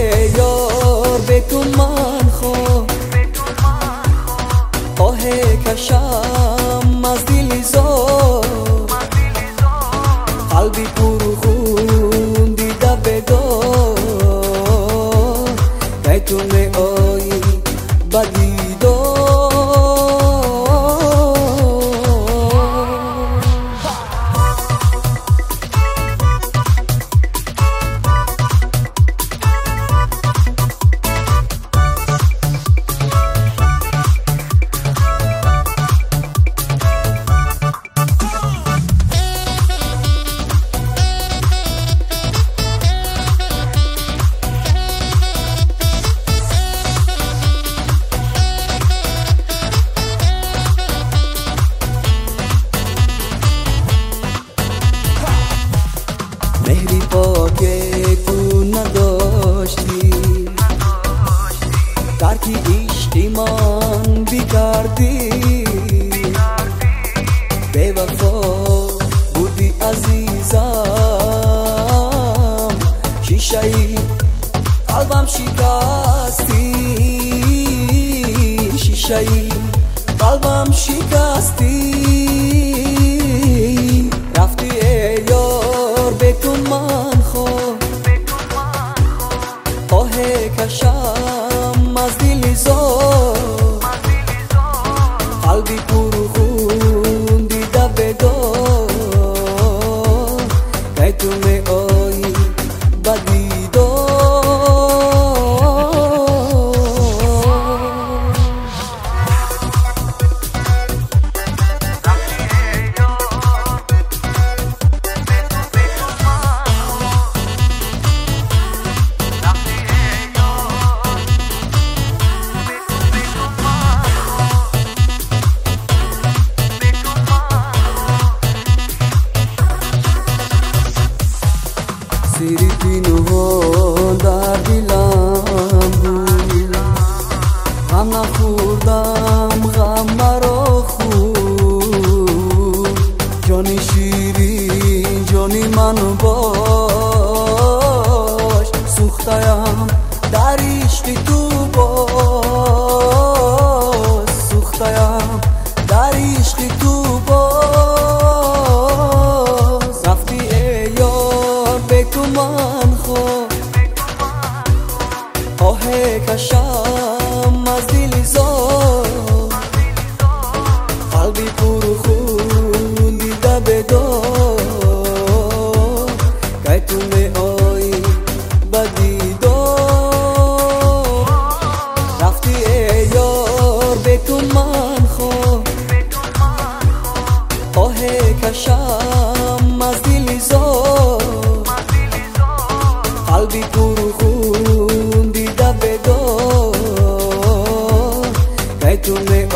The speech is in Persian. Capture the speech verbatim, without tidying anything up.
ای یار به تو من خواه آه کشم از دل زار قلبی پر خون دیده بدار نیتونه آیی بدیدار مهری پاکه تو نداشتی ترکی عشقی من بیکردی به وفا بودی عزیزم شیشه قلبم شکستی شیشه قلبم شکستی رفتی ای یار به تو من خواه آه کشم از دل زار قلبی پر خون دیده بدار نیتونه آیی بدیدار سیری پینوها در دلم بود غم نخوردم غم مرا خورد جانی شیرین جانی من باش سوختم در عشق تو باز سوختم در عشق تو باز رفتی ای یار به تو من خواه آه کشم از دل زار قلبی پر خون دیده بدار نیتونه آیی بدیدار رفتی ای یار به تو من خواه آه کشم از دل زار قلبی پر خون دیده بدار نیتونه